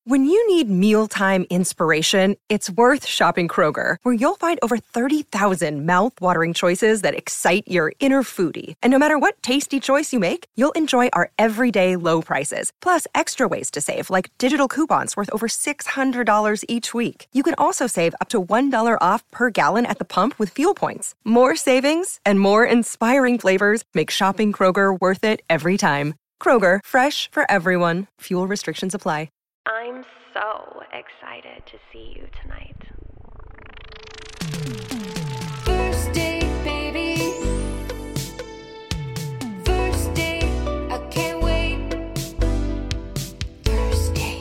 When you need mealtime inspiration, it's worth shopping Kroger, where you'll find over 30,000 mouth-watering choices that excite your inner foodie. And no matter what tasty choice you make, you'll enjoy our everyday low prices, plus extra ways to save, like digital coupons worth over $600 each week. You can also save up to $1 off per gallon at the pump with fuel points. More savings and more inspiring flavors make shopping Kroger worth it every time. Kroger, fresh for everyone. Fuel restrictions apply. I'm so excited to see you tonight. First date, baby. First date, I can't wait. First date.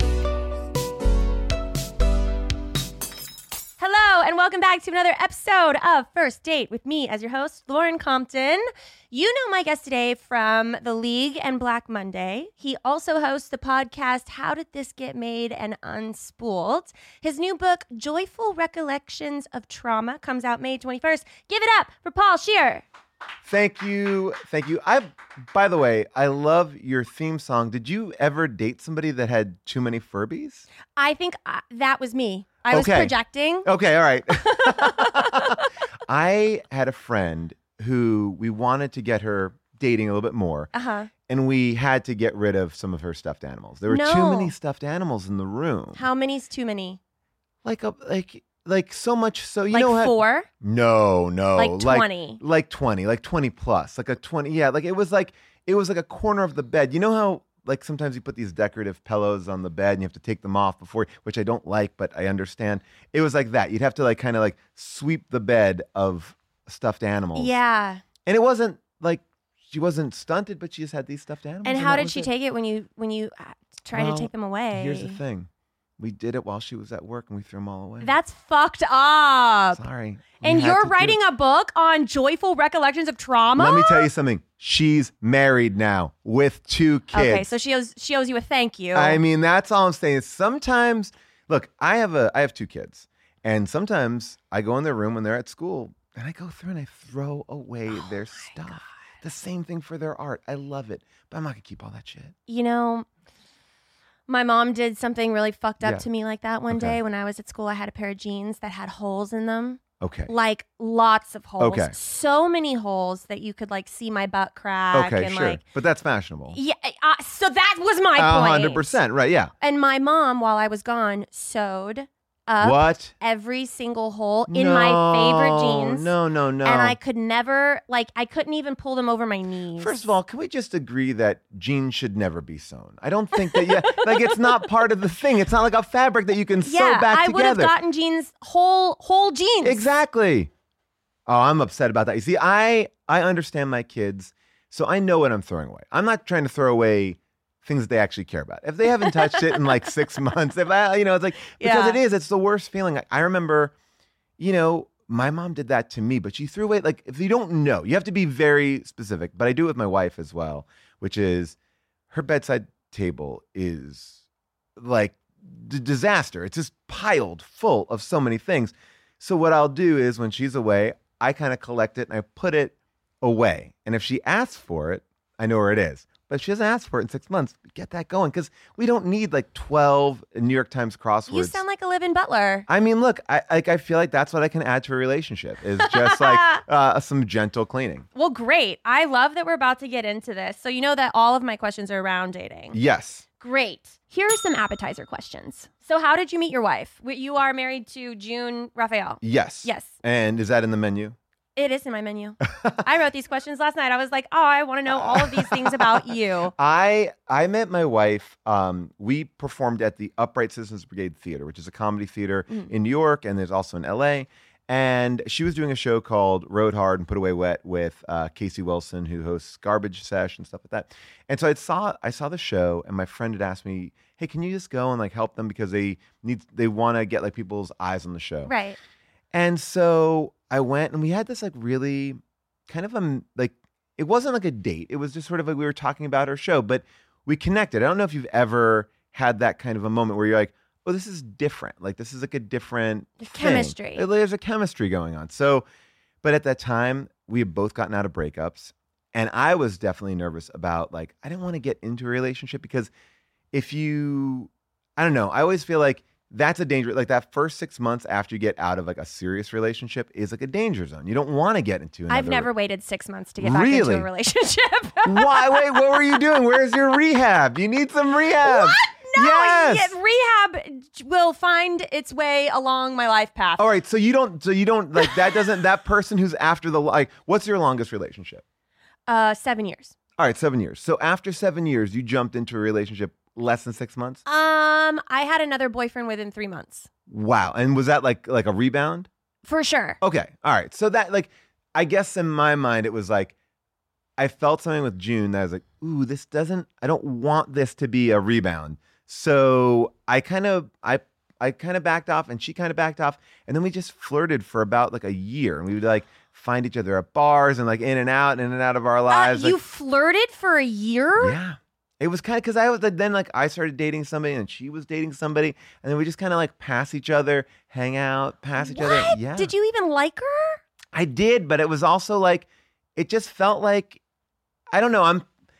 Hello, and welcome back to another episode of First Date with me as your host, Lauren Compton. You know my guest today from The League and Black Monday. He also hosts the podcast, How Did This Get Made and Unspooled. His new book, Joyful Recollections of Trauma, comes out May 21st. Give it up for Paul Scheer. Thank you. By the way, I love your theme song. Did you ever date somebody that had too many Furbies? I think that was me. I was projecting. Okay, all right. I had a friend who we wanted to get her dating a little bit more. Uh-huh. And we had to get rid of some of her stuffed animals. There were too many stuffed animals in the room. How many's too many? Like so much so you like know how, 4? No. Like 20. Like 20 plus. Like a 20. Yeah, like it was like a corner of the bed. You know how like sometimes you put these decorative pillows on the bed and you have to take them off before, which I don't like, but I understand. It was like that. You'd have to like kind of like sweep the bed of stuffed animals. Yeah. And it wasn't like she wasn't stunted, but she just had these stuffed animals. And how did she take it when you tried to take them away? Here's the thing. We did it while she was at work and we threw them all away. That's fucked up. Sorry. And you're writing a book on joyful recollections of trauma? Let me tell you something. She's married now with 2 kids. Okay, so she owes you a thank you. I mean, that's all I'm saying. Sometimes, look, I have 2 kids. And sometimes I go in their room when they're at school and I go through and I throw away their stuff. God. The same thing for their art. I love it. But I'm not going to keep all that shit. You know, my mom did something really fucked up to me like that one day when I was at school. I had a pair of jeans that had holes in them. Okay. Like lots of holes. Okay. So many holes that you could like see my butt crack. Okay, and sure. Like, but that's fashionable. Yeah. So that was my point. 100%. Right. Yeah. And my mom, while I was gone, sewed up every single hole in my favorite jeans. No. And I could never, I couldn't even pull them over my knees. First of all, can we just agree that jeans should never be sewn? I don't think that, it's not part of the thing. It's not like a fabric that you can sew back I together. would have gotten jeans, whole jeans. Exactly. Oh, I'm upset about that. You see, I understand my kids, so I know what I'm throwing away. I'm not trying to throw away things that they actually care about. If they haven't touched it in like 6 months, it's like, because it's the worst feeling. I remember, my mom did that to me, but she threw away, like, if you don't know, you have to be very specific, but I do it with my wife as well, which is her bedside table is like disaster. It's just piled full of so many things. So what I'll do is when she's away, I kind of collect it and I put it away. And if she asks for it, I know where it is. But if she doesn't ask for it in 6 months, get that going, because we don't need like 12 New York Times crosswords. You sound like a living butler. I mean, look, I feel like that's what I can add to a relationship is just like some gentle cleaning. Well, great. I love that we're about to get into this. So you know that all of my questions are around dating. Yes. Great. Here are some appetizer questions. So how did you meet your wife? You are married to June Raphael. Yes. Yes. And is that in the menu? It is in my menu. I wrote these questions last night. I was like, I want to know all of these things about you. I met my wife. We performed at the Upright Citizens Brigade Theater, which is a comedy theater in New York, and there's also in LA. And she was doing a show called Rode Hard and Put Away Wet with Casey Wilson, who hosts Garbage Sesh and stuff like that. And so I saw the show, and my friend had asked me, "Hey, can you just go and like help them because they want to get like people's eyes on the show?" Right. And so I went, and we had this like really kind of it wasn't like a date. It was just sort of like we were talking about our show, but we connected. I don't know if you've ever had that kind of a moment where you're like, oh, this is different. Like this is like a different chemistry. There's a chemistry going on. So, but at that time, we had both gotten out of breakups, and I was definitely nervous about like I didn't want to get into a relationship because I don't know. I always feel like that's a danger. Like that first 6 months after you get out of like a serious relationship is like a danger zone. You don't want to get into another. I've never waited 6 months to get back into Really? a relationship. Why? Wait, what were you doing? Where's your rehab? You need some rehab. What? No, Yes. rehab will find its way along my life path. All right, so you don't like that doesn't that person who's after the like what's your longest relationship? 7 years. All right, 7 years. So after 7 years, you jumped into a relationship less than 6 months? I had another boyfriend within 3 months. Wow. And was that like a rebound? For sure. Okay. All right. So that like I guess in my mind it was like I felt something with June that I was like, ooh, I don't want this to be a rebound. So I kind of backed off and she kind of backed off. And then we just flirted for about like a year. And we would like find each other at bars and like in and out of our lives. You like, flirted for a year? yeah. It was kind of because I was like, then like I started dating somebody and she was dating somebody. And then we just kind of like pass each other, hang out, pass each other. What? Yeah. Did you even like her? I did, but it was also like, it just felt like, I don't know.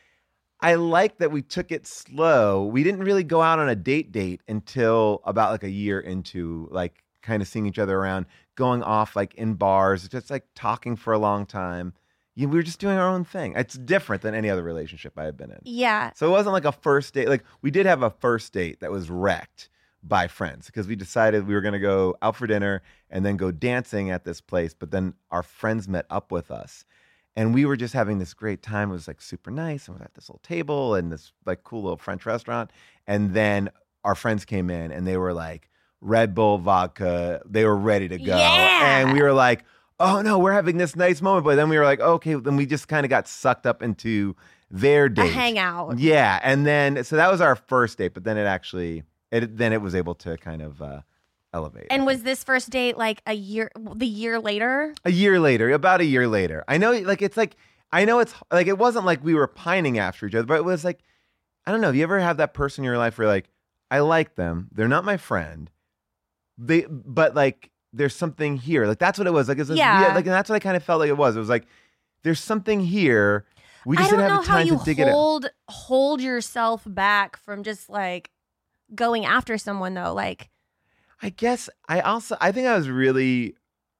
I like that we took it slow. We didn't really go out on a date until about like a year into like kind of seeing each other around, going off like in bars, just like talking for a long time. We were just doing our own thing. It's different than any other relationship I have been in. Yeah. So it wasn't like a first date. Like we did have a first date that was wrecked by friends because we decided we were going to go out for dinner and then go dancing at this place. But then our friends met up with us and we were just having this great time. It was like super nice. And we're at this little table in this like cool little French restaurant. And then our friends came in and they were like Red Bull vodka. They were ready to go. Yeah. And we were like, oh no, we're having this nice moment. But then we were like, okay, then we just kind of got sucked up into their date. A hangout. Yeah. And then, so that was our first date, but then it was able to kind of elevate. And was this first date like the year later? A year later, about a year later. I know it wasn't like we were pining after each other, but it was like, I don't know. Have you ever have that person in your life where like, I like them. They're not my friend. But like, there's something here. Like that's what it was. Like, and that's what I kind of felt like it was. It was like, there's something here. We just didn't have the time to dig it out. Hold yourself back from just like going after someone though. Like, I guess I think I was really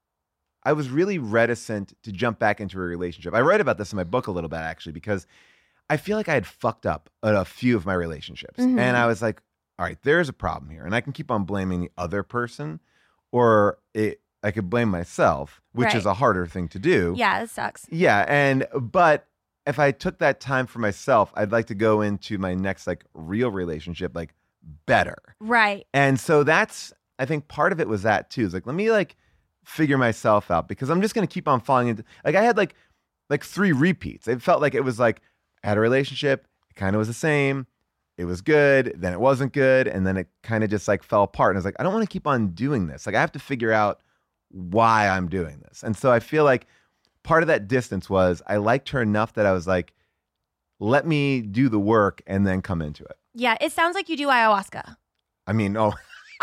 reticent to jump back into a relationship. I write about this in my book a little bit actually, because I feel like I had fucked up a few of my relationships. Mhm. And I was like, all right, there's a problem here. And I can keep on blaming the other person or I could blame myself, which Right. is a harder thing to do. yeah, it sucks. Yeah. But if I took that time for myself, I'd like to go into my next like real relationship, like better. Right. And so I think part of it was that too. It's like, let me like figure myself out because I'm just going to keep on falling into, like I had like 3 repeats. It felt like it was like I had a relationship. It kind of was the same. It was good. Then it wasn't good. And then it kind of just like fell apart. And I was like, I don't want to keep on doing this. Like I have to figure out why I'm doing this. And so I feel like part of that distance was I liked her enough that I was like, let me do the work and then come into it. Yeah, it sounds like you do ayahuasca. I mean, oh.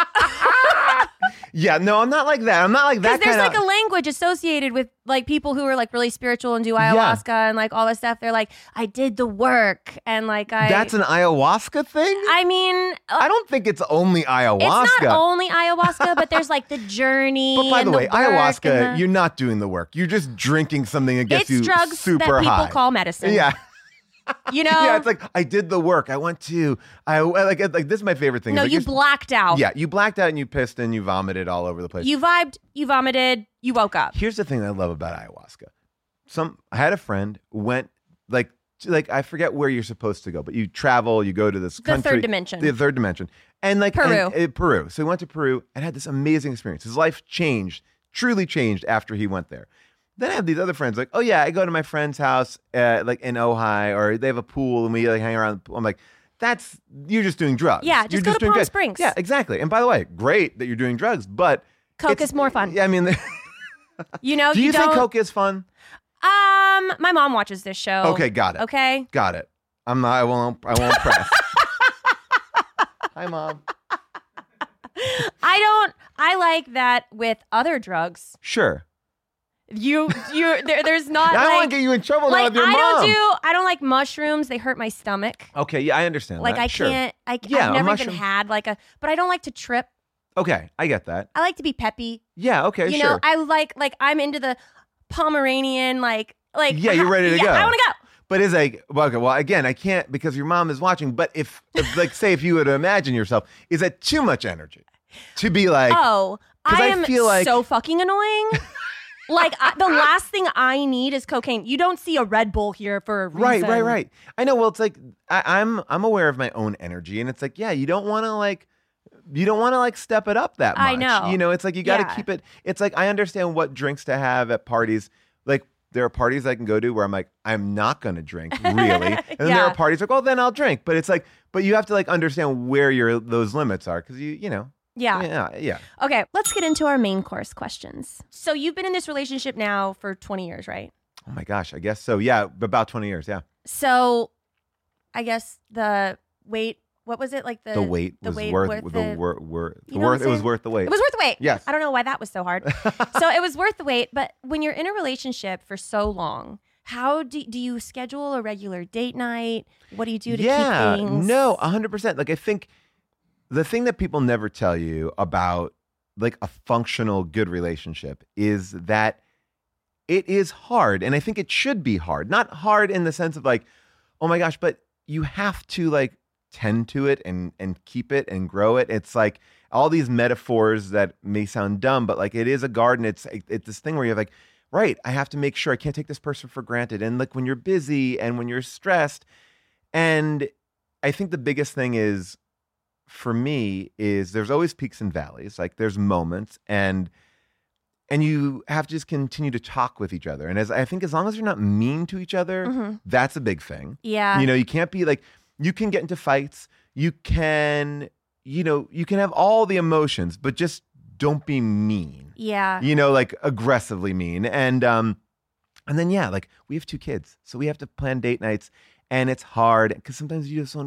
Yeah, no, I'm not like that. I'm not like that Because there's kind like a language associated with like people who are like really spiritual and do ayahuasca and like all this stuff. They're like, I did the work and like That's an ayahuasca thing? I mean, I don't think it's only ayahuasca. it's not only ayahuasca, but there's like the journey. But by the and way, work and ayahuasca, the- you're not doing the work. You're just drinking something that gets it's you drugs super that people high. call medicine. Yeah. You know? Yeah, it's like I did the work. I went to like this is my favorite thing. No, Like, you you're- blacked out. Yeah, you blacked out and you pissed and you vomited all over the place. You vibed, you vomited, you woke up. Here's the thing I love about ayahuasca. I had a friend went like I forget where you're supposed to go, but you travel, you go to this The country, third dimension. the third dimension, and like Peru. Peru. So he went to Peru and had this amazing experience. His life changed, truly changed after he went there. Then I have these other friends like, oh yeah, I go to my friend's house like in Ojai, or they have a pool and we like hang around the pool. I'm like, you're just doing drugs. Yeah, You're just go to doing Palm drugs. Springs. Yeah, exactly. And by the way, great that you're doing drugs, but Coke it's- is more fun. Yeah, I mean, You know, do you think don't. Coke is fun? My mom watches this show. Okay, got it. Okay. Got it. I'm not. I won't press. Hi, Mom. I like that with other drugs. Sure. There's not. I don't like, want to get you in trouble now with your mom. I don't like mushrooms. They hurt my stomach. Okay, yeah, I understand Like that. I Sure. can't. Yeah, I've a never mushroom- even had but I don't like to trip. Okay, I get that. I like to be peppy. Yeah, okay, You sure. know, I like I'm into the Pomeranian like. Yeah, you're ready to go. I want to go. But it's like, well, again, I can't because your mom is watching. But if like, say, if you were to imagine yourself, is that too much energy to be like? Oh, 'cause I I am feel like- so fucking annoying. Like the last thing I need is cocaine. You don't see a Red Bull here for a reason. Right. I know. Well, it's like I'm aware of my own energy, and it's like, yeah, you don't want to like step it up that much. I know. You know, it's like you got to Yeah. keep it. It's like I understand what drinks to have at parties. Like there are parties I can go to where I'm like, I'm not going to drink really, and then there are parties like, well, then I'll drink. But it's like, but you have to like understand where those limits are because you know. Yeah. Okay, let's get into our main course questions. So you've been in this relationship now for 20 years, right? Oh my gosh, I guess so. Yeah, about 20 years. Yeah. So I guess the weight, what was it? Like The weight was worth the worth. You know what I'm It was saying? worth the wait. It was worth the wait. Yes. I don't know why that was so hard. So it was worth the wait. But when you're in a relationship for so long, how do you schedule a regular date night? What do you do to keep things? No, 100%. Like I think the thing that people never tell you about like a functional good relationship is that it is hard. And I think it should be hard. Not hard in the sense of like, oh my gosh, but you have to like tend to it and keep it and grow it. It's like all these metaphors that may sound dumb, but like it is a garden. It's this thing where you're like, right, I have to make sure I can't take this person for granted. And like when you're busy and when you're stressed. And I think the biggest thing is for me is there's always peaks and valleys. Like there's moments and you have to just continue to talk with each other. And I think as long as you're not mean to each other, that's a big thing. Yeah. You know, you can't be like, you can get into fights. You can have all the emotions, but just don't be mean. Yeah. You know, like aggressively mean. And then, yeah, like we have 2 kids. So we have to plan date nights and it's hard because sometimes you just don't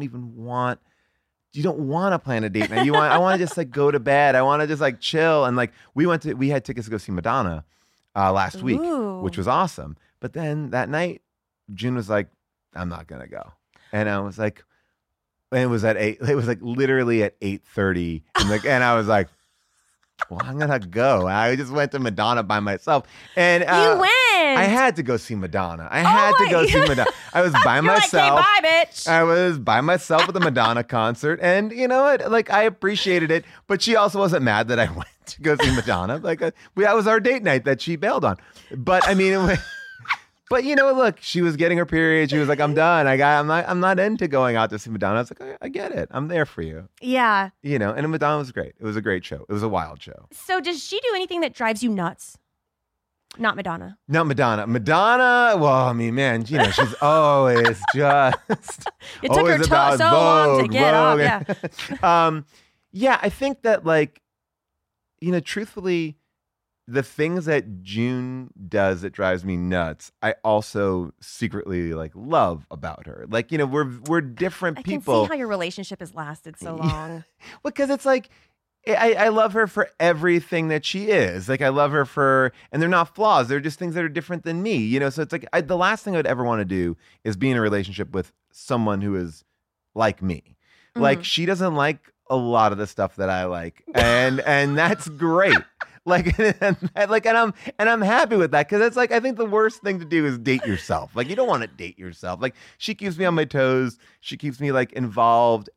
want to plan a date night. I want to just like go to bed. I want to just like chill. And like we had tickets to go see Madonna last week, which was awesome. But then that night, June was like, I'm not going to go. And I was like, and it was like literally at 8:30. And I was like, well, I'm going to go. I just went to Madonna by myself. And you went. I had to go see Madonna. I was by You're myself. Like, hey, bye, bitch. I was by myself at the Madonna concert. And you know what? Like, I appreciated it. But she also wasn't mad that I went to go see Madonna. Like, that was our date night that she bailed on. But I mean, but you know, look, she was getting her period. She was like, I'm done. I'm not into going out to see Madonna. I was like, I get it. I'm there for you. Yeah. You know, and Madonna was great. It was a great show. It was a wild show. So does she do anything that drives you nuts? Not Madonna. Not Madonna. Madonna, well, I mean, man, you know, she's always just It took her always about so long to get off. Vogue. Yeah. Yeah, I think that like, you know, truthfully, the things that June does that drives me nuts, I also secretly like love about her. Like, you know, we're different people. I can see how your relationship has lasted so long. Because it's like, I love her for everything that she is. Like, I love her for, and they're not flaws. They're just things that are different than me, you know? So it's like, the last thing I'd ever want to do is be in a relationship with someone who is like me. Like, she doesn't like a lot of the stuff that I like. And that's great. Like, and I'm happy with that. Cause it's like, I think the worst thing to do is date yourself. Like, you don't want to date yourself. Like, she keeps me on my toes. She keeps me like involved.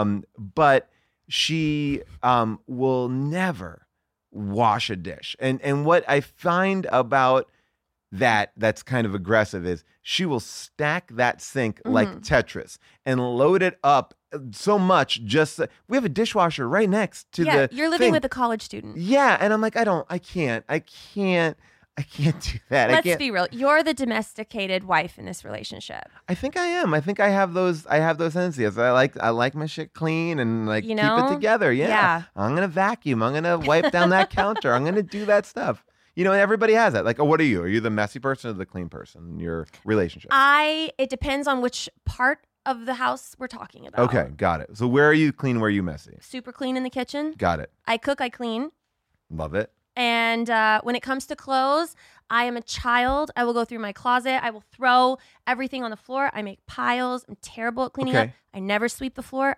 But she will never wash a dish. And what I find about that's kind of aggressive is she will stack that sink like Tetris and load it up so much. We have a dishwasher right next to the you're living thing. with a college student. Yeah, and I'm like, I can't do that. Let's be real. You're the domesticated wife in this relationship. I think I am. I think I have those tendencies. I like my shit clean and like You keep know? it together. Yeah. I'm gonna vacuum. I'm gonna wipe down that counter. I'm gonna do that stuff. You know, and everybody has that. Like, oh, what are you? Are you the messy person or the clean person in your relationship? It depends on which part of the house we're talking about. Okay, got it. So where are you clean? Where are you messy? Super clean in the kitchen. Got it. I cook, I clean. Love it. And when it comes to clothes, I am a child. I will go through my closet. I will throw everything on the floor. I make piles. I'm terrible at cleaning up. Okay. I never sweep the floor.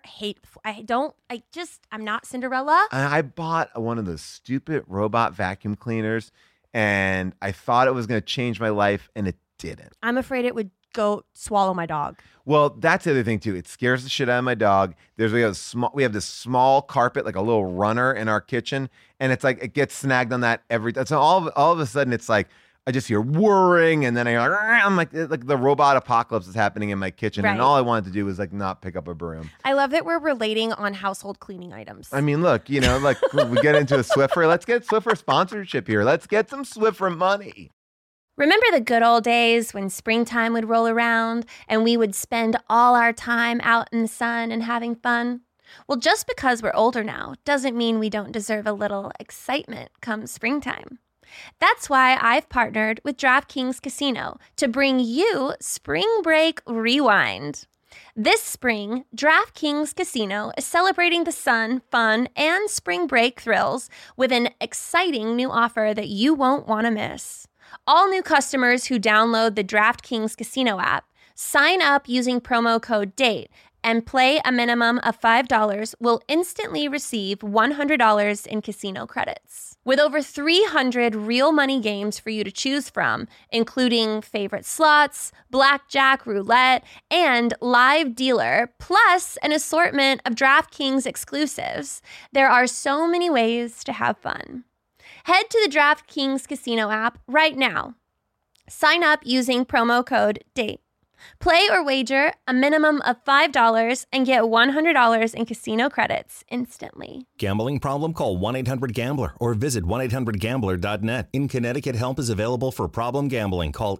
I'm not Cinderella. I bought one of those stupid robot vacuum cleaners, and I thought it was going to change my life, and it didn't. I'm afraid it would go swallow my dog. Well, that's the other thing too. It scares the shit out of my dog. We have this small carpet, like a little runner in our kitchen, and it's like it gets snagged on that so all of a sudden it's like I just hear whirring, and then I'm like the robot apocalypse is happening in my kitchen, Right. and all I wanted to do was like not pick up a broom. I love that we're relating on household cleaning items. I mean, look, like we get into a Swiffer. Let's get Swiffer sponsorship here. Let's get some Swiffer money. Remember the good old days when springtime would roll around and we would spend all our time out in the sun and having fun? Well, just because we're older now doesn't mean we don't deserve a little excitement come springtime. That's why I've partnered with DraftKings Casino to bring you Spring Break Rewind. This spring, DraftKings Casino is celebrating the sun, fun, and spring break thrills with an exciting new offer that you won't want to miss. All new customers who download the DraftKings Casino app, sign up using promo code DATE, and play a minimum of $5 will instantly receive $100 in casino credits. With over 300 real money games for you to choose from, including favorite slots, blackjack, roulette, and live dealer, plus an assortment of DraftKings exclusives, there are so many ways to have fun. Head to the DraftKings Casino app right now. Sign up using promo code DATE. Play or wager a minimum of $5 and get $100 in casino credits instantly. Gambling problem? Call 1-800-GAMBLER or visit 1-800-GAMBLER.net. In Connecticut, help is available for problem gambling. Call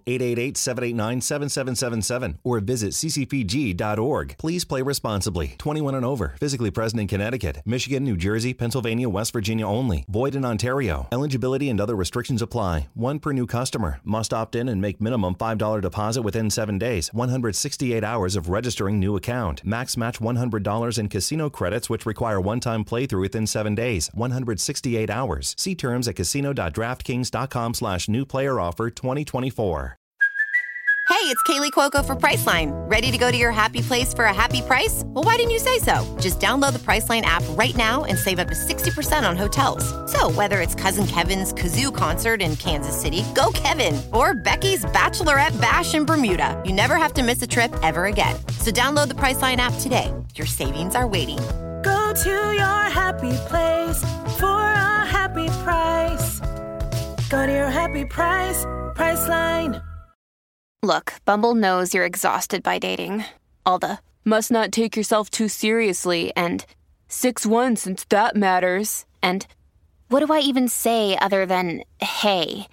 888-789-7777 or visit ccpg.org. Please play responsibly. 21 and over. Physically present in Connecticut, Michigan, New Jersey, Pennsylvania, West Virginia only. Void in Ontario. Eligibility and other restrictions apply. One per new customer. Must opt in and make minimum $5 deposit within 7 days. 168 hours of registering new account. Max match $100 in casino credits, which require one-time playthrough within 7 days. 168 hours. See terms at casino.draftkings.com/new player offer 2024. Hey, it's Kaylee Cuoco for Priceline. Ready to go to your happy place for a happy price? Well, why didn't you say so? Just download the Priceline app right now and save up to 60% on hotels. So whether it's Cousin Kevin's Kazoo Concert in Kansas City, go Kevin, or Becky's Bachelorette Bash in Bermuda, you never have to miss a trip ever again. So download the Priceline app today. Your savings are waiting. Go to your happy place for a happy price. Go to your happy price, Priceline. Look, Bumble knows you're exhausted by dating. All the must not take yourself too seriously and 6'1" since that matters. And what do I even say other than hey?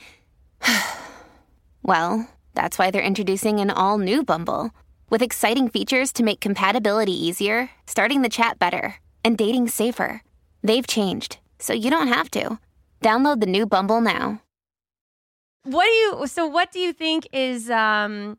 Well, that's why they're introducing an all-new Bumble with exciting features to make compatibility easier, starting the chat better, and dating safer. They've changed, so you don't have to. Download the new Bumble now. What do you think is the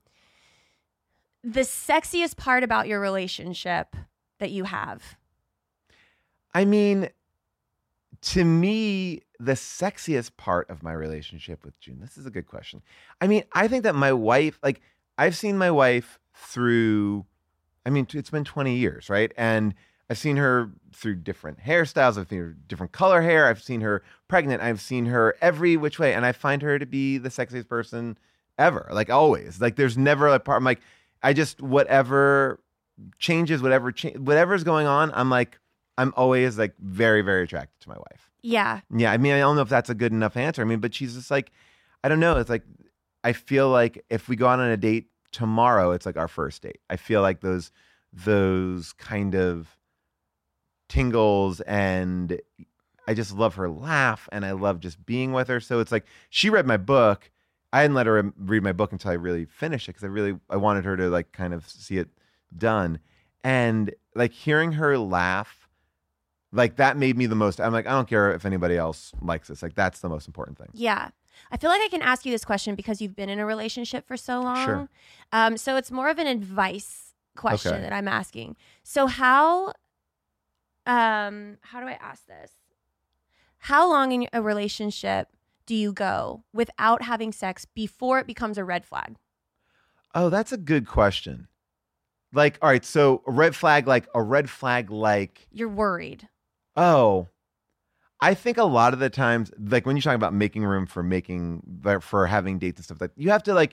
sexiest part about your relationship that you have? I mean, to me, the sexiest part of my relationship with June, this is a good question. I mean, I think that my wife, like, I've seen my wife through, it's been 20 years, right? And I've seen her through different hairstyles. I've seen her different color hair. I've seen her pregnant. I've seen her every which way. And I find her to be the sexiest person ever, like always. Like there's never a part, I'm like, I just, whatever changes, whatever's going on, I'm always like very, very attracted to my wife. Yeah. Yeah. I mean, I don't know if that's a good enough answer. I mean, but she's just like, I don't know. It's like, I feel like if we go out on a date tomorrow, it's like our first date. I feel like those kind of tingles, and I just love her laugh, and I love just being with her. So it's like she read my book. I didn't let her read my book until I really finished it because I wanted her to like kind of see it done. And like hearing her laugh, like that made me the most. I'm like, I don't care if anybody else likes this. Like that's the most important thing. Yeah. I feel like I can ask you this question because you've been in a relationship for so long. Sure. So it's more of an advice question Okay. that I'm asking. So how do I ask this? How long in a relationship do you go without having sex before it becomes a red flag? Oh, that's a good question. Like, all right, so a red flag like You're worried. oh, I think a lot of the times, like when you talk about making room for having dates and stuff, like you have to like,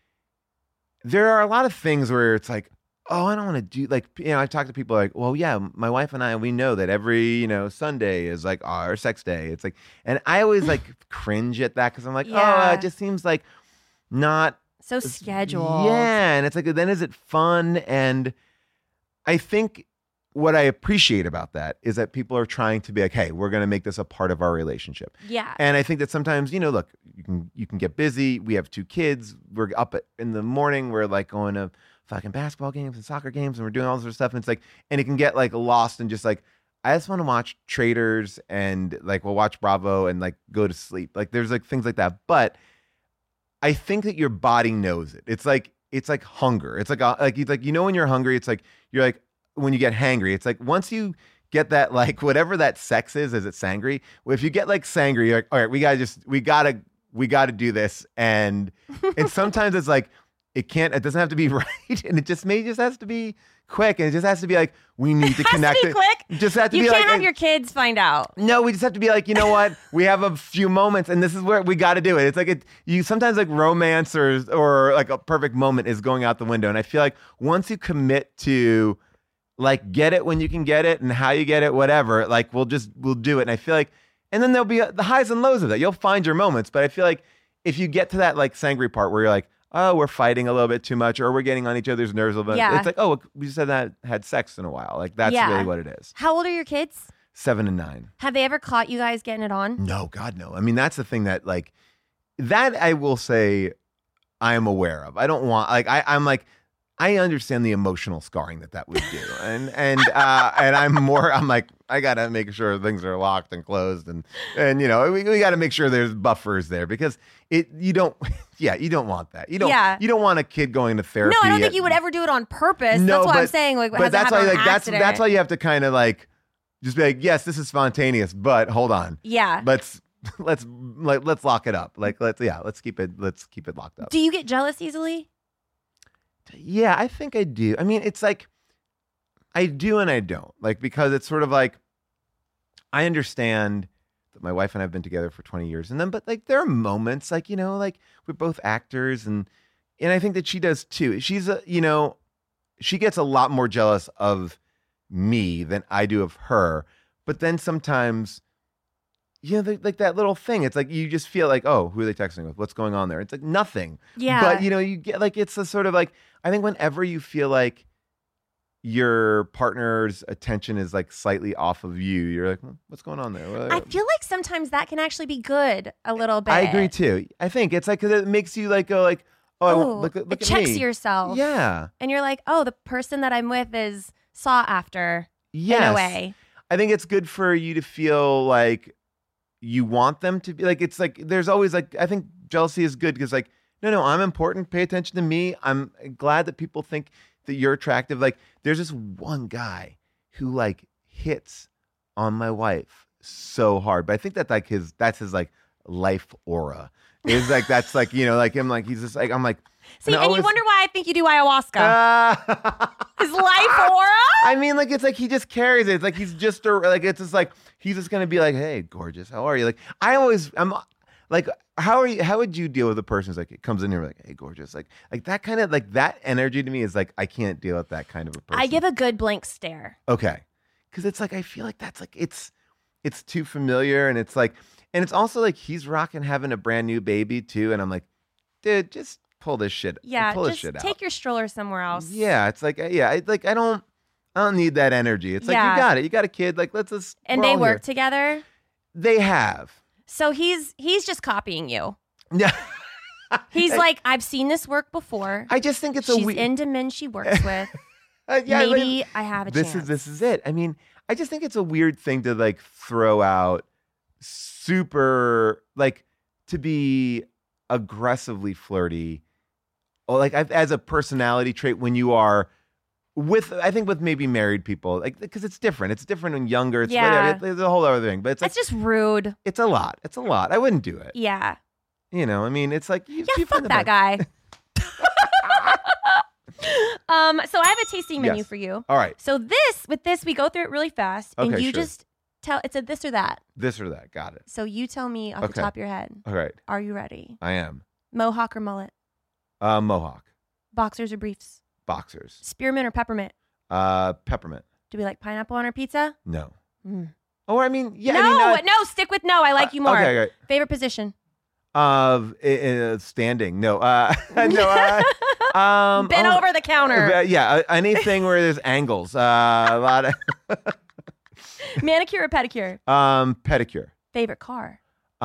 there are a lot of things where it's like, oh, I don't want to do, like, I talk to people like, well, yeah, my wife and I, we know that every, Sunday is like our sex day. It's like, and I always like cringe at that because I'm like, Yeah. oh, it just seems like not So scheduled. Yeah, and it's like, then is it fun? And I think what I appreciate about that is that people are trying to be like, hey, we're going to make this a part of our relationship. Yeah. And I think that sometimes, look, you can get busy. We have 2 kids. We're up in the morning. We're like going to fucking basketball games and soccer games, and we're doing all this sort of stuff. And it's like, and it can get like lost in just like, I just want to watch Traders and like we'll watch Bravo and like go to sleep. Like there's like things like that. But I think that your body knows it. It's like hunger. It's like when you're hungry, it's like you're like when you get hangry. It's like once you get that, like whatever that sex is it sangry? Well, if you get like sangry, you're like, all right, we gotta do this. And sometimes it's like it doesn't have to be right, and it just has to be quick, and it just has to be like we need to connect. To be quick. Just have to you be can't like have your kids find out. No, we just have to be like, you know what? We have a few moments, and this is where we got to do it. It's like you sometimes like romance or like a perfect moment is going out the window, and I feel like once you commit to like get it when you can get it and how you get it, whatever, like we'll do it. And I feel like, and then there'll be the highs and lows of that. You'll find your moments, but I feel like if you get to that like sangry part where you're like, oh, we're fighting a little bit too much, or we're getting on each other's nerves a little bit. Yeah. It's like, oh, we just had sex in a while. Like that's Yeah. really what it is. How old are your kids? 7 and 9. Have they ever caught you guys getting it on? No, God, no. I mean, that's the thing that like, that I will say I am aware of. I don't want, like, I'm like, I understand the emotional scarring that would do. And I'm like, I got to make sure things are locked and closed. And we got to make sure there's buffers there because you don't want that. You don't want a kid going to therapy. No, I don't think you would ever do it on purpose. No, that's why I'm saying, like, but that's why, like, that's why why you have to kind of like, just be like, yes, this is spontaneous, but hold on. Yeah. Let's lock it up. Like, let's keep it locked up. Do you get jealous easily? Yeah, I think I do. I mean, it's like I do and I don't. Like, because it's sort of like I understand that my wife and I have been together for 20 years, but like there are moments like, like we're both actors and I think that she does too. She's she gets a lot more jealous of me than I do of her. But then sometimes, like that little thing, it's like you just feel like, oh, who are they texting with? What's going on there? It's like nothing. Yeah. But you get like, it's a sort of like, I think whenever you feel like your partner's attention is like slightly off of you, you're like, what's going on there? I feel like sometimes that can actually be good a little bit. I agree too. I think it's like, because it makes you like go like, oh, look it at checks me. yourself. Yeah. And you're like, oh, the person that I'm with is sought after Yes. in a way. I think it's good for you to feel like you want them to be like, it's like, there's always like, I think jealousy is good because like, no, I'm important. Pay attention to me. I'm glad that people think that you're attractive. Like there's this one guy who like hits on my wife so hard, but I think that like that's his like life aura. Is like, that's like, like him, like he's just like, I'm like, See, and you wonder why I think you do ayahuasca. His life aura? I mean, like, it's like he just carries it. It's like he's just it's just like he's just gonna be like, hey, gorgeous, how are you? Like, I'm like, how are you? How would you deal with a person who's like, it comes in here like, hey, gorgeous, like that kind of like that energy to me is like, I can't deal with that kind of a person. I give a good blank stare. Okay, because it's like I feel like that's like it's too familiar, and it's like, and it's also like he's rocking having a brand new baby too, and I'm like, dude, just pull this shit. Yeah, pull this just shit out. take your stroller somewhere else. Yeah, it's like, I don't need that energy. It's like, Yeah. you got it. You got a kid. Like, let's just. And we're they all work here. together. They have. So he's just copying you. Yeah. He's like, I've seen this work before. I just think it's She's a weird. into men she works with. Yeah, Maybe like, I have a this chance. is it. I mean, I just think it's a weird thing to like throw out super, like, to be aggressively flirty or like as a personality trait when you are I think with maybe married people, like because it's different. It's different when younger. It's Yeah. whatever. It's a whole other thing. But it's like That's just rude. it's a lot. It's a lot. I wouldn't do it. Yeah. You know, I mean, it's like you Yeah, find fuck the that best. guy. So I have a tasting menu Yes. for you. All right, So with this, we go through it really fast, and Okay, you sure. just tell it's a this or that. this or that. Got it. So you tell me off the Okay. top of your head. All right, Are you ready? I am. Mohawk or mullet? Mohawk, Boxers or briefs? boxers, Spearmint or peppermint? peppermint. Do we like pineapple on our pizza? No. Mm. Oh, I mean, yeah. no, I mean, no, stick with no. I like you more. Okay, okay. Favorite position? Standing. No. No. Bent over the counter. Yeah, anything where there's angles. A lot of Manicure or pedicure? pedicure. Favorite car?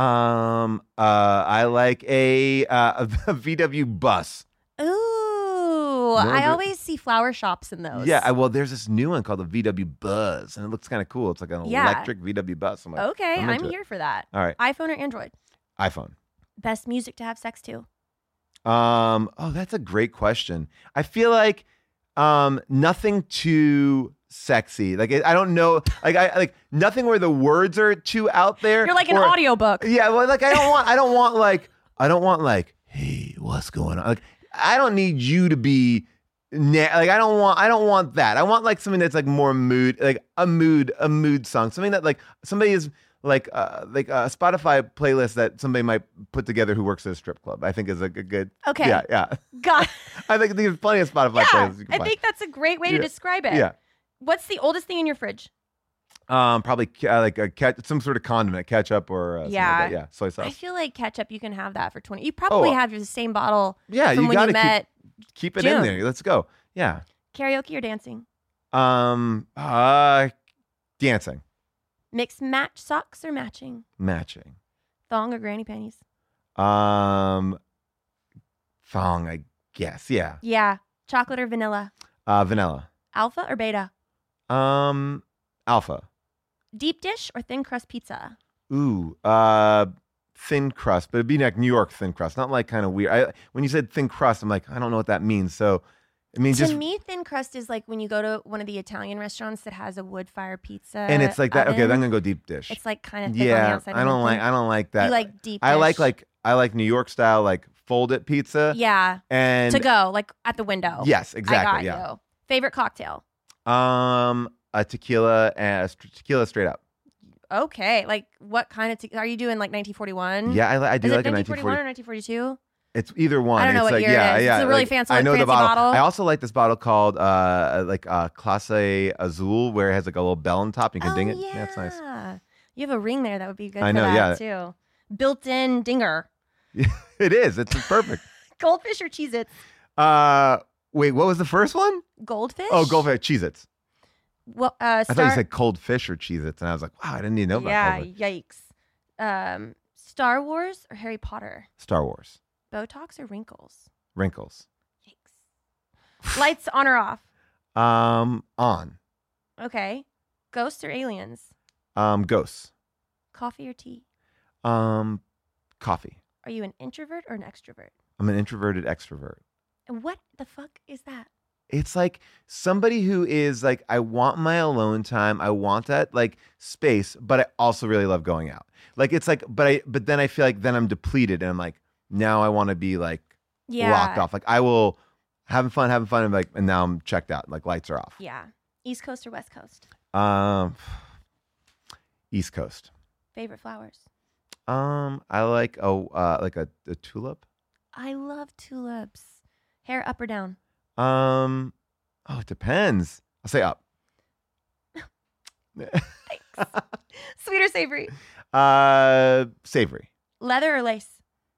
I like a VW bus. Ooh, No, I but- always see flower shops in those. Yeah, well, there's this new one called the VW Buzz, and it looks kind of cool. It's like an Yeah. electric VW bus. I'm like, Okay, I'm into it. here for that. All right, iPhone or Android? iPhone. Best music to have sex to? Oh, that's a great question. I feel like nothing too sexy. Like I don't know. Like I like nothing where the words are too out there. You're like an or- audiobook. Yeah, well, like I don't want like, hey, what's going on? Like I don't need you to be like I don't want that. I want like something that's like more mood, like a mood song. Something that like somebody is like a Spotify playlist that somebody might put together who works at a strip club. I think is like a good. Okay. Yeah. God. I think there's plenty of Spotify Yeah, playlists you can I find. think that's a great way to Yeah. describe it. Yeah. What's the oldest thing in your fridge? Probably like some sort of condiment, ketchup or something Yeah. like that. Yeah, soy sauce. I feel like ketchup, you can have that for 20. You probably have the same bottle Yeah, from you when gotta you met. keep it June. in there. Let's go. Yeah. Karaoke or dancing? Dancing, Mix match socks or matching? matching. Thong or granny panties? Thong, I guess. Yeah. Yeah. Chocolate or vanilla? Vanilla. Alpha or beta? Alpha. Deep dish or thin crust pizza? Ooh, thin crust, but it'd be like New York thin crust, not like kind of weird. When you said thin crust, I'm like, I don't know what that means. So it means To just, me, thin crust is like when you go to one of the Italian restaurants that has a wood fire pizza. and it's like that. Okay, then I'm oven. gonna go deep dish. It's like kind of thick on the Yeah, outside. I and don't then like. I don't like that. You like deep I dish. I like New York style, like fold it pizza. Yeah. And To go, like at the window. Yes, I exactly. got Yeah. you. Favorite cocktail? A tequila and tequila straight up. Okay. Like what kind of are you doing like 1941? Yeah, I do Is like it a 1941 or 1940. 1942? It's either one. I don't know it's what like, year it yeah, is. yeah. It's a really like, fancy I know the fancy bottle. I also like this bottle called Clase Azul, where it has like a little bell on top. You can ding it. Yeah. That's nice. You have a ring there that would be good I for know, that yeah. too. Built-in dinger. It is. It's perfect. Goldfish or Cheez-Its? Wait, what was the first one? Goldfish? Oh, Goldfish, Cheez-Its. Well, I thought you said cold fish or Cheez-Its, and I was like, wow, I didn't even know about Yeah, Goldfish. yikes. Star Wars or Harry Potter? Star Wars. Botox or wrinkles? Wrinkles. Yikes. Lights on or off? On. Okay. Ghosts or aliens? Ghosts. Coffee or tea? Coffee. Are you an introvert or an extrovert? I'm an introverted extrovert. And what the fuck is that? It's like somebody who is like, I want my alone time. I want that like space, but I also really love going out. Like it's like, but then I feel like then I'm depleted and I'm like, now I want to be like locked off. Like I will having fun and like, and now I'm checked out. Like lights are off. Yeah. East Coast or West Coast? East Coast. Favorite flowers? I like a tulip. I love tulips. Hair up or down? It depends. I'll say up. Sweet or savory? Savory. Leather or lace?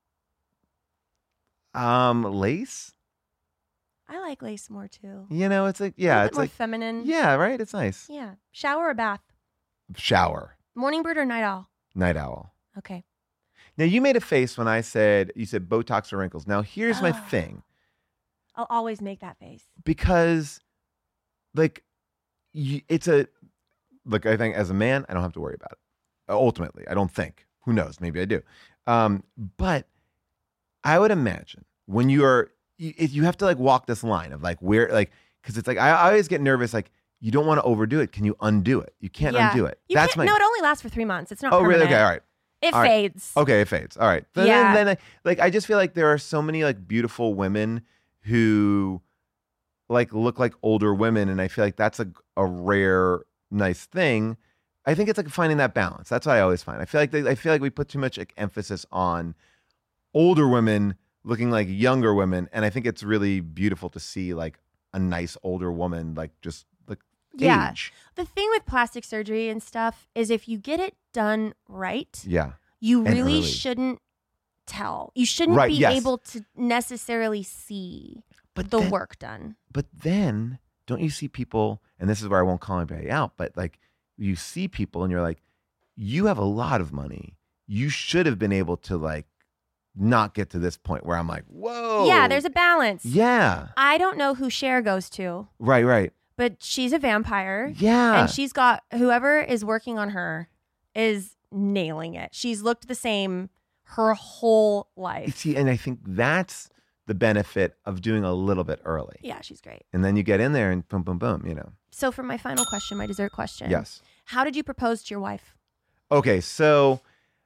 Lace. I like lace more too. You know, it's like A little bit it's more like feminine. yeah, right. It's nice. Yeah. Shower or bath? Shower. Morning bird or night owl? Night owl. Okay. Now you made a face when you said Botox or wrinkles. Now here's my Oh. thing, I'll always make that face. because like it's a look. I think as a man, I don't have to worry about it. Ultimately, I don't think. Who knows? Maybe I do. But I would imagine when you have to like walk this line of like where like because it's like I always get nervous. Like you don't want to overdo it. Can you undo it? You can't undo it. No, it only lasts for 3 months. It's not. Oh, permanent. really? Okay, all right. It All right. fades. Okay, it fades. All right. Then I just feel like there are so many like beautiful women who like look like older women, and I feel like that's a rare, nice thing. I think it's like finding that balance. That's what I always find. I feel like we put too much like, emphasis on older women looking like younger women, and I think it's really beautiful to see like a nice older woman like just like age. The thing with plastic surgery and stuff is if you get it done right, And you really early. shouldn't tell. You shouldn't Right, be yes. able to necessarily see the work done. But then don't you see people, and this is where I won't call anybody out, but like you see people and you're like, you have a lot of money. You should have been able to like not get to this point where I'm like, whoa. Yeah, there's a balance. Yeah. I don't know who Cher goes to, Right. but she's a vampire. Yeah. And she's got whoever is working on her is nailing it. She's looked the same her whole life. See, and I think that's the benefit of doing a little bit early. Yeah, she's great. And then you get in there and boom, boom, boom, you know. So for my final question, my dessert question. Yes. How did you propose to your wife? Okay, so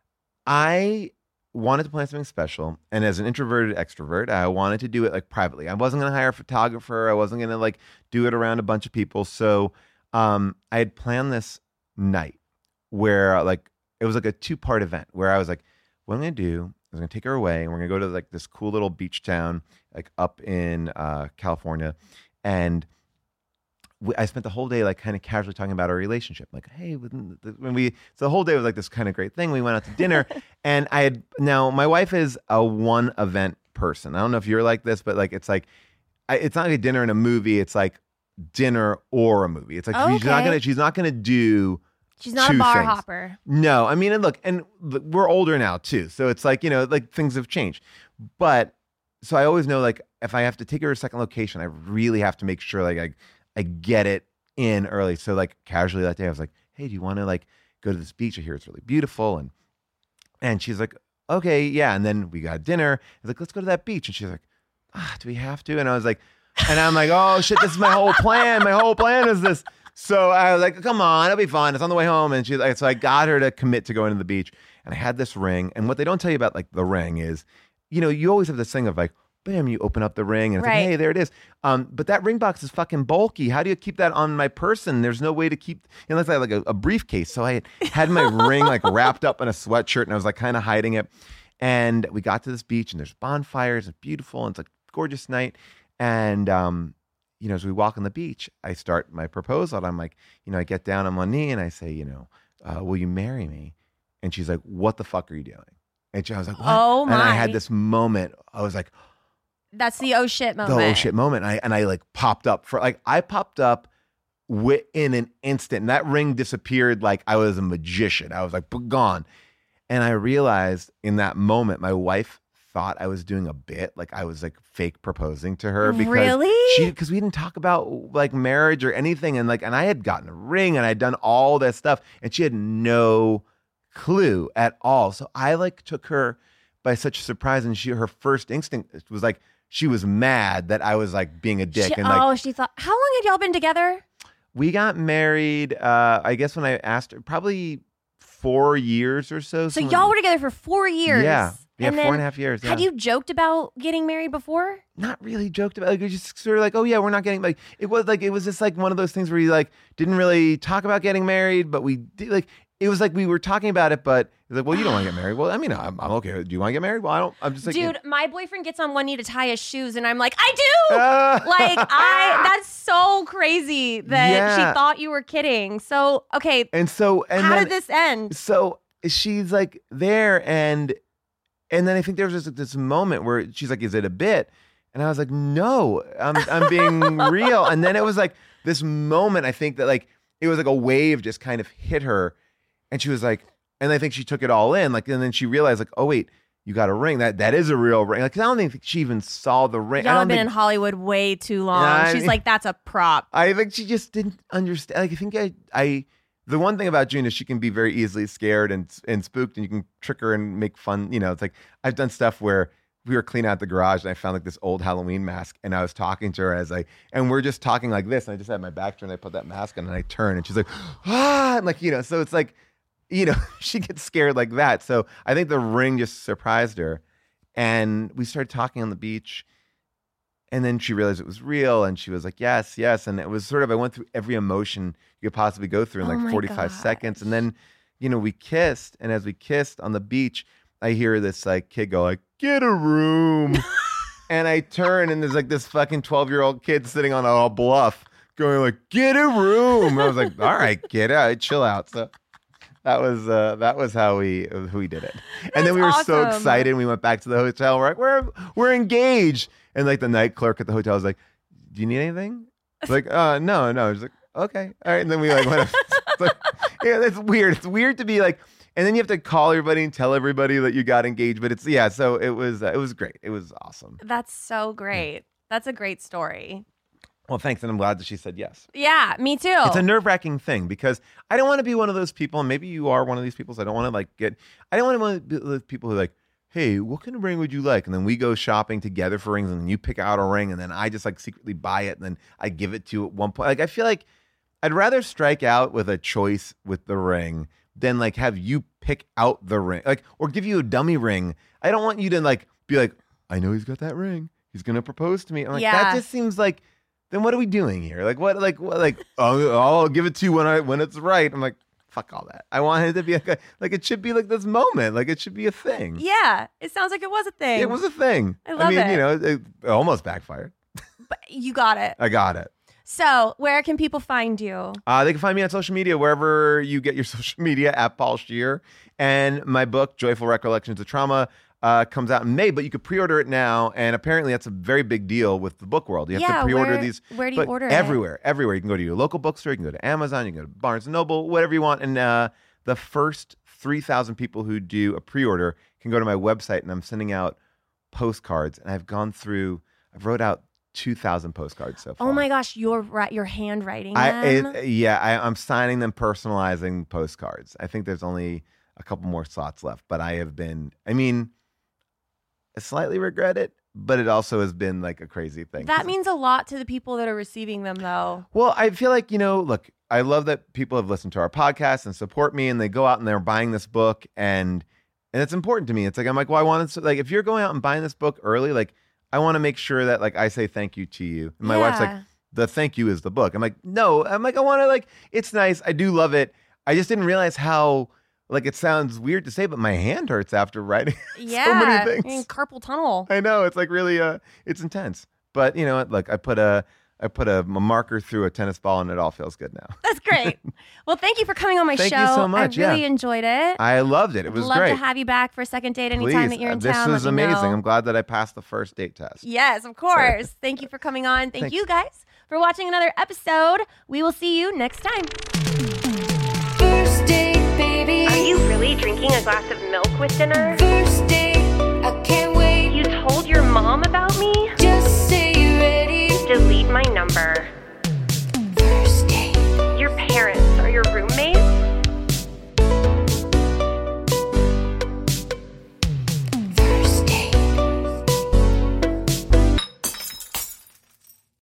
I wanted to plan something special, and as an introverted extrovert, I wanted to do it like privately. I wasn't going to hire a photographer. I wasn't going to like do it around a bunch of people. So I had planned this night where like it was like a 2-part event where I was like, what I'm going to do is I'm going to take her away, and we're going to go to like this cool little beach town like up in California, and I spent the whole day like kind of casually talking about our relationship. Like, hey, so the whole day was like this kind of great thing. We went out to dinner, and now my wife is a one event person. I don't know if you're like this, but like it's like it's not like a dinner and a movie. It's like dinner or a movie. It's like she's not gonna do. She's not a two bar things. hopper. No, I mean, and look, we're older now too, so it's like, you know, like things have changed. But so I always know like if I have to take her to a second location, I really have to make sure like I get it in early. So like casually that day, I was like, hey, do you want to like go to this beach? I hear it's really beautiful. And she's like, okay, yeah. And then we got dinner. I was like, let's go to that beach. And she's like, do we have to? And I was like, and I'm like, oh shit, this is my whole plan. My whole plan is this. So I was like, come on, it'll be fun. It's on the way home. And she's like, so I got her to commit to going to the beach. And I had this ring. And what they don't tell you about like the ring is, you know, you always have this thing of like, bam, you open up the ring and it's like, hey, there it is. But that ring box is fucking bulky. How do you keep that on my person? There's no way to keep, unless I had like a briefcase. So I had my ring like wrapped up in a sweatshirt, and I was like kind of hiding it. And we got to this beach, and there's bonfires. It's beautiful. And it's like a gorgeous night. And, you know, as we walk on the beach, I start my proposal. And I'm like, you know, I get down on one knee and I say, you know, will you marry me? And she's like, what the fuck are you doing? And I was like, what? Oh my. And I had this moment. I was like, that's the oh shit moment. the oh shit moment. And I like popped up I popped up in an instant, and that ring disappeared like I was a magician. I was like gone. And I realized in that moment, my wife thought I was doing a bit, like I was like fake proposing to her because we didn't talk about like marriage or anything, and I had gotten a ring and I'd done all that stuff, and she had no clue at all. So I like took her by such surprise, and her first instinct was like she was mad that I was like being a dick. She thought, how long had y'all been together? We got married, I guess when I asked her, probably 4 years or so. So y'all were together for 4 years. Yeah, and 4.5 years. Yeah. Had you joked about getting married before? Not really joked about. Like, we just sort of like, oh yeah, we're not getting like. It was just like one of those things where you like didn't really talk about getting married, but we did like. It was like we were talking about it, but it's like, well, you don't want to get married. Well, I mean, I'm okay. Do you want to get married? Well, I don't. I'm just like, dude, my boyfriend gets on one knee to tie his shoes, and I'm like, I do. That's so crazy that she thought you were kidding. So okay, how did this end? So she's like there, and then I think there was just this moment where she's like, "Is it a bit?" And I was like, "No, I'm being real." And then it was like this moment. I think that like it was like a wave just kind of hit her. And she was like, and I think she took it all in, like, and then she realized, like, oh wait, you got a ring. That is a real ring. Like, I don't think she even saw the ring. Y'all have been in Hollywood way too long. She's like, that's a prop. I think she just didn't understand. Like, I think the one thing about June is she can be very easily scared and spooked, and you can trick her and make fun. You know, it's like I've done stuff where we were cleaning out the garage and I found like this old Halloween mask and I was talking to her as and we're just talking like this and I just had my back turned and I put that mask on and I turn and she's like, ah, and like, so it's like, she gets scared like that. So I think the ring just surprised her and we started talking on the beach and then she realized it was real and she was like, yes. And it was sort of, I went through every emotion you could possibly go through in like 45 seconds. And then, we kissed and as we kissed on the beach, I hear this like kid go like, get a room. And I turn and there's like this fucking 12-year-old kid sitting on a bluff going like, get a room. And I was like, all right, get out, chill out. So that was how we did it. And then we were so excited. We went back to the hotel. We're like, we're engaged. And like the night clerk at the hotel was like, do you need anything? I was like, no. I was like, okay. All right. And then we like went, like, yeah, that's weird. It's weird to be like, and then you have to call everybody and tell everybody that you got engaged. But so it was great. It was awesome. That's so great. That's a great story. Well, thanks. And I'm glad that she said yes. Yeah, me too. It's a nerve-wracking thing because I don't want to be one of those people. And maybe you are one of these people. So I don't want to I don't want to be those people who are like, hey, what kind of ring would you like? And then we go shopping together for rings and then you pick out a ring and then I just like secretly buy it and then I give it to you at one point. Like, I feel like I'd rather strike out with a choice with the ring than like have you pick out the ring, like, or give you a dummy ring. I don't want you to like be like, I know he's got that ring. He's going to propose to me. I'm like, that just seems like, then what are we doing here? Like, what, oh, I'll give it to you when it's right. I'm like, fuck all that. I want it to be like it should be like this moment. Like it should be a thing. Yeah. It sounds like it was a thing. It was a thing. I love it. It almost backfired. But you got it. I got it. So where can people find you? They can find me on social media, wherever you get your social media, at Paul Scheer. And my book, Joyful Recollections of Trauma, comes out in May, but you could pre-order it now. And apparently that's a very big deal with the book world. You have to pre-order these. Where do you order everywhere, it? Everywhere. You can go to your local bookstore. You can go to Amazon. You can go to Barnes & Noble, whatever you want. And the first 3,000 people who do a pre-order can go to my website, and I'm sending out postcards. And I've wrote out 2,000 postcards so far. Oh my gosh, you're handwriting them? I'm signing them, personalizing postcards. I think there's only a couple more slots left, but I slightly regret it, but it also has been like a crazy thing. That means a lot to the people that are receiving them though. Well, I feel like, look, I love that people have listened to our podcast and support me and they go out and they're buying this book and it's important to me. It's like, I'm like, well, I want to, like, if you're going out and buying this book early, like, I want to make sure that like I say thank you to you. And my wife's like, the thank you is the book. I'm like, no. I'm like, I want to like, it's nice. I do love it. I just didn't realize how, like, it sounds weird to say, but my hand hurts after writing so many things. In carpal tunnel. I know. It's like really, it's intense. But you know what? Look, I put a marker through a tennis ball and it all feels good now. That's great. Well, thank you for coming on my show. Thank you so much. I really enjoyed it. I loved it. It was great. great. Love to have you back for a second date anytime that you're in town. This was amazing. I'm glad that I passed the first date test. Yes, of course. Thank you for coming on. Thank you guys for watching another episode. We will see you next time. First date, baby. Are you really drinking a glass of milk with dinner? First date.